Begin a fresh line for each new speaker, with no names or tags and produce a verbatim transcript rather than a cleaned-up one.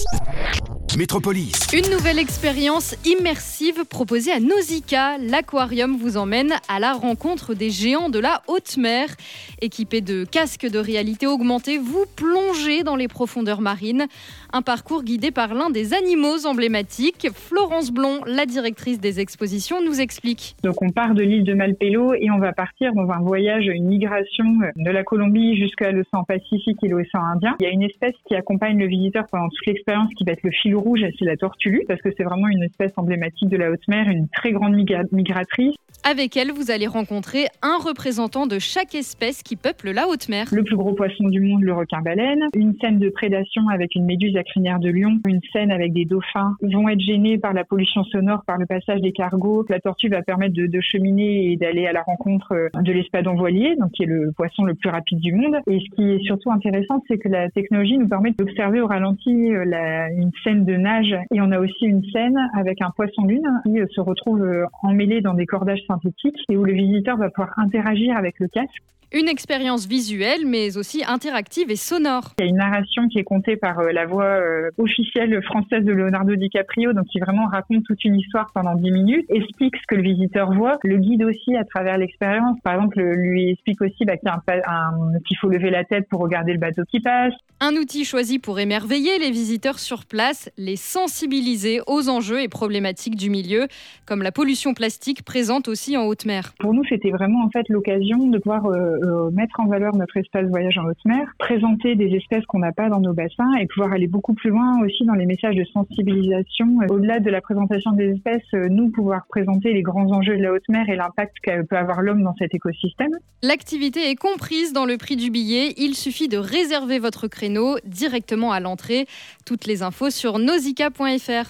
Métropolis.
Une nouvelle expérience immersive proposée à Nausicaa. L'aquarium vous emmène à la rencontre des géants de la haute mer. Équipé de casques de réalité augmentée, vous plongez dans les profondeurs marines. Un parcours guidé par l'un des animaux emblématiques. Florence Blond, la directrice des expositions, nous explique.
Donc on part de l'île de Malpelo et on va partir dans un voyage, une migration de la Colombie jusqu'à l'océan Pacifique et l'océan Indien. Il y a une espèce qui accompagne le visiteur pendant toute l'expérience qui va être le fil rouge, c'est la tortue, parce que c'est vraiment une espèce emblématique de la haute mer, une très grande migra- migratrice.
Avec elle, vous allez rencontrer un représentant de chaque espèce qui peuple la haute mer.
Le plus gros poisson du monde, le requin-baleine. Une scène de prédation avec une méduse à crinière de lion. Une scène avec des dauphins. Ils vont être gênés par la pollution sonore, par le passage des cargos. La tortue va permettre de, de cheminer et d'aller à la rencontre de l'espadon voilier, donc qui est le poisson le plus rapide du monde. Et ce qui est surtout intéressant, c'est que la technologie nous permet d'observer au ralenti la, une scène de nage. Et on a aussi une scène avec un poisson-lune qui se retrouve emmêlé dans des cordages synthétique et où le visiteur va pouvoir interagir avec le casque.
Une expérience visuelle, mais aussi interactive et sonore.
Il y a une narration qui est contée par euh, la voix euh, officielle française de Leonardo DiCaprio, donc qui vraiment raconte toute une histoire pendant dix minutes, explique ce que le visiteur voit, le guide aussi à travers l'expérience. Par exemple, lui explique aussi bah, qu'il, y a un, un, qu'il faut lever la tête pour regarder le bateau qui passe.
Un outil choisi pour émerveiller les visiteurs sur place, les sensibiliser aux enjeux et problématiques du milieu, comme la pollution plastique présente aussi en haute mer.
Pour nous, c'était vraiment en fait l'occasion de pouvoir euh, euh, mettre en valeur notre espace voyage en haute mer, présenter des espèces qu'on n'a pas dans nos bassins et pouvoir aller beaucoup plus loin aussi dans les messages de sensibilisation. Au-delà de la présentation des espèces, euh, nous pouvoir présenter les grands enjeux de la haute mer et l'impact que peut avoir l'homme dans cet écosystème.
L'activité est comprise dans le prix du billet. Il suffit de réserver votre créneau directement à l'entrée. Toutes les infos sur nausicaa point f r.